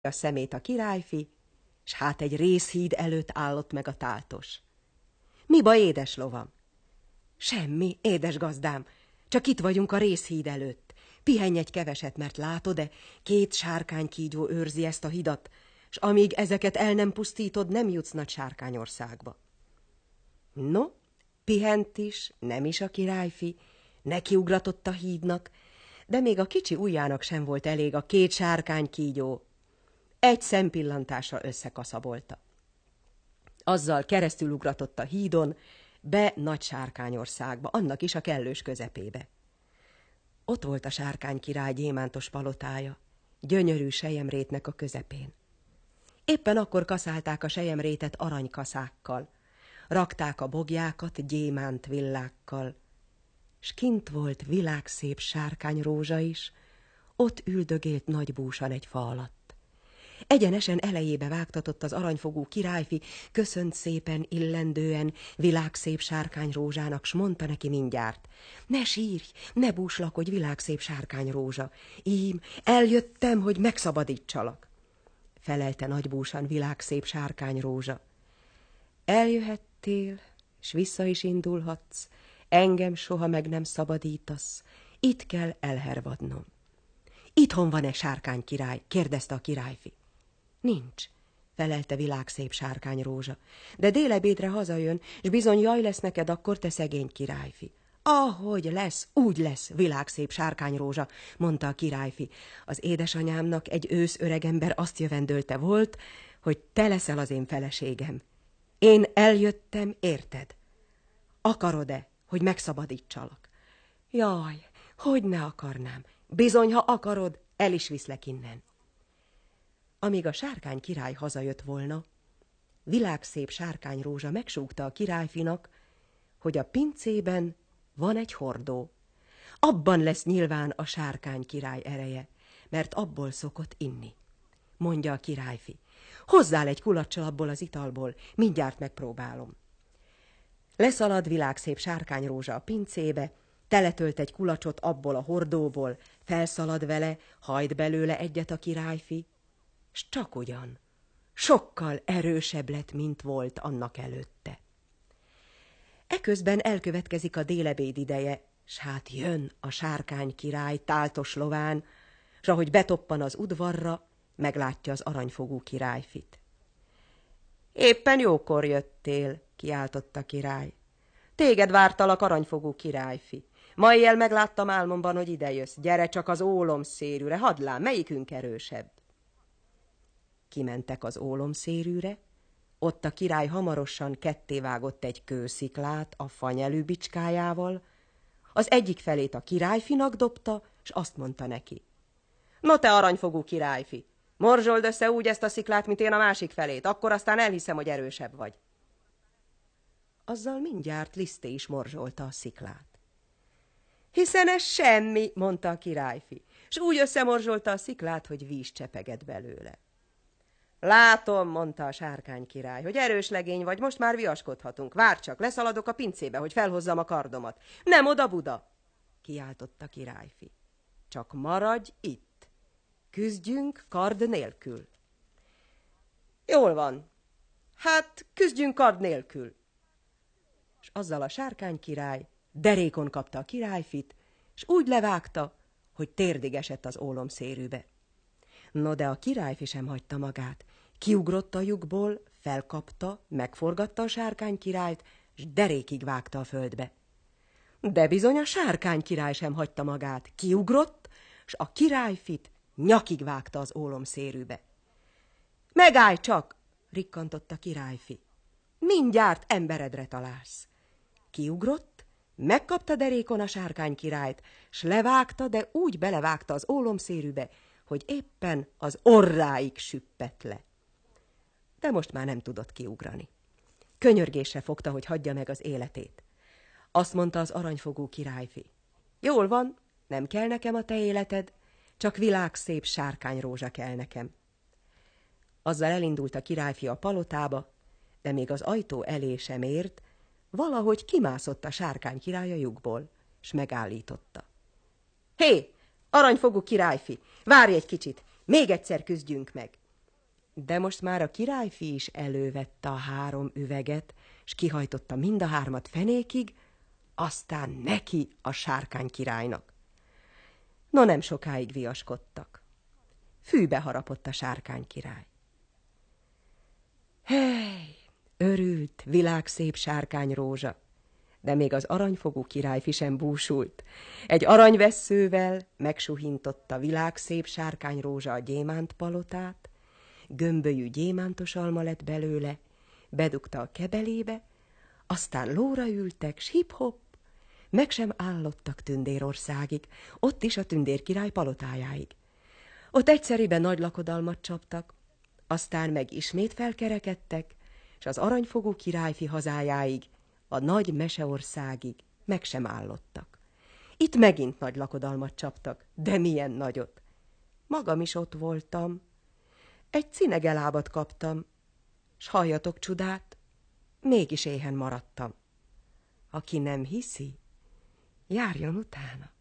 a szemét a királyfi, s hát egy rézhíd előtt állott meg a táltos. Mi baj, édes lovam? Semmi, édes gazdám, csak itt vagyunk a rézhíd előtt. Pihenj egy keveset, mert látod-e, 2 sárkánykígyó őrzi ezt a hidat, s amíg ezeket el nem pusztítod, nem jutsz Nagy Sárkányországba. No, pihent is, nem is a királyfi, nekiugratott a hídnak, de még a kicsi ujjának sem volt elég a 2 sárkánykígyó. Egy szempillantásra összekaszabolta. Azzal keresztül ugratott a hídon, be Nagy Sárkányországba, annak is a kellős közepébe. Ott volt a sárkánykirály gyémántos palotája, gyönyörű selyemrétnek a közepén. Éppen akkor kaszálták a selyemrétet aranykaszákkal, rakták a bogjákat gyémánt villákkal, s kint volt világszép sárkányrózsa is, ott üldögélt nagy búsan egy fa alatt. Egyenesen elejébe vágtatott az aranyfogú királyfi, köszönt szépen, illendően világszép sárkányrózsának, s mondta neki mindjárt: ne sírj, ne búslakodj, világszép sárkányrózsa, ím, eljöttem, hogy megszabadítsalak. Felelte nagybúsan világszép sárkányrózsa: eljöhettél, s vissza is indulhatsz, engem soha meg nem szabadítasz, itt kell elhervadnom. Itthon van-e sárkánykirály? kérdezte a királyfi. Nincs, felelte világszép sárkányrózsa, de délebédre hazajön, s bizony jaj lesz neked akkor, te szegény királyfi. Ahogy lesz, úgy lesz, világszép sárkányrózsa, mondta a királyfi. Az édesanyámnak egy ősz öregember azt jövendölte volt, hogy te leszel az én feleségem. Én eljöttem, érted? Akarod-e, hogy megszabadítsalak? Jaj, hogy ne akarnám. Bizony, ha akarod, el is viszlek innen. Amíg a sárkány király hazajött volna, világszép sárkányrózsa megsúgta a királyfinak, hogy a pincében van egy hordó. Abban lesz nyilván a sárkány király ereje, mert abból szokott inni. Mondja a királyfi: hozzál egy kulaccsal abból az italból, mindjárt megpróbálom. Leszalad világszép sárkányrózsa a pincébe, teletölt egy kulacsot abból a hordóból, felszalad vele, hajt belőle egyet a királyfi, s csak ugyan, sokkal erősebb lett, mint volt annak előtte. Eközben elkövetkezik a délebéd ideje, s hát jön a sárkány király táltos lován, s ahogy betoppan az udvarra, meglátja az aranyfogú királyfit. Éppen jókor jöttél, kiáltotta a király. Téged vártalak, aranyfogú királyfi. Ma éjjel megláttam álmomban, hogy idejössz. Gyere csak az ólomszérűre, hadd lám, melyikünk erősebb? Kimentek az ólomszérűre, ott a király hamarosan kettévágott egy kősziklát a fanyelű bicskájával, az egyik felét a királyfinak dobta, s azt mondta neki: no te aranyfogú királyfi, morzsold össze úgy ezt a sziklát, mint én a másik felét, akkor aztán elhiszem, hogy erősebb vagy. Azzal mindjárt Liszté is morzsolta a sziklát. Hiszen ez semmi, mondta a királyfi, s úgy összemorzsolta a sziklát, hogy víz csepegett belőle. Látom, mondta a sárkány király, hogy erős legény vagy, most már viaskodhatunk. Várj csak, leszaladok a pincébe, hogy felhozzam a kardomat. Nem oda-buda, kiáltotta a királyfi. Csak maradj itt. Küzdjünk kard nélkül. Jól van. Hát, küzdjünk kard nélkül. És azzal a sárkány király derékon kapta a királyfit, és úgy levágta, hogy térdig esett az ólomszérűbe. No, de a királyfi sem hagyta magát. Kiugrott a lyukból, felkapta, megforgatta a sárkány királyt, és derékig vágta a földbe. De bizony a sárkány király sem hagyta magát. Kiugrott, s a királyfit nyakig vágta az ólomszérűbe. Megállj csak, rikkantott a királyfi. Mindjárt emberedre találsz. Kiugrott, megkapta derékon a sárkány királyt, s levágta, de úgy belevágta az ólomszérűbe, hogy éppen az orráig süppett le. De most már nem tudott kiugrani. Könyörgésre fogta, hogy hagyja meg az életét. Azt mondta az aranyfogú királyfi: jól van, nem kell nekem a te életed, csak világszép sárkányrózsa kell nekem. Azzal elindult a királyfi a palotába, de még az ajtó elé sem ért, valahogy kimászott a sárkány király a lyukból, s megállította. Hé, aranyfogú királyfi, várj egy kicsit, még egyszer küzdjünk meg. De most már a királyfi is elővette a 3 üveget, s kihajtotta mind a 3 fenékig, aztán neki a Sárkány királynak. No, nem sokáig viaskodtak. Fűbe harapott a Sárkány király. Hey, örült, világszép sárkányrózsa, de még az aranyfogú királyfi sem búsult. Egy aranyvesszővel megsuhintotta világszép sárkányrózsa a gyémántpalotát, gömbölyű gyémántos alma lett belőle, bedugta a kebelébe, aztán lóra ültek, s hip-hop, meg sem állottak Tündérországig, ott is a tündérkirály palotájáig. Ott egyszeriben nagy lakodalmat csaptak, aztán meg ismét felkerekedtek, és az aranyfogú királyfi hazájáig, a nagy meseországig meg sem állottak. Itt megint nagy lakodalmat csaptak, de milyen nagyot. Magam is ott voltam. Egy cinegelábat kaptam, s halljatok csodát, mégis éhen maradtam. Aki nem hiszi, járjon utána.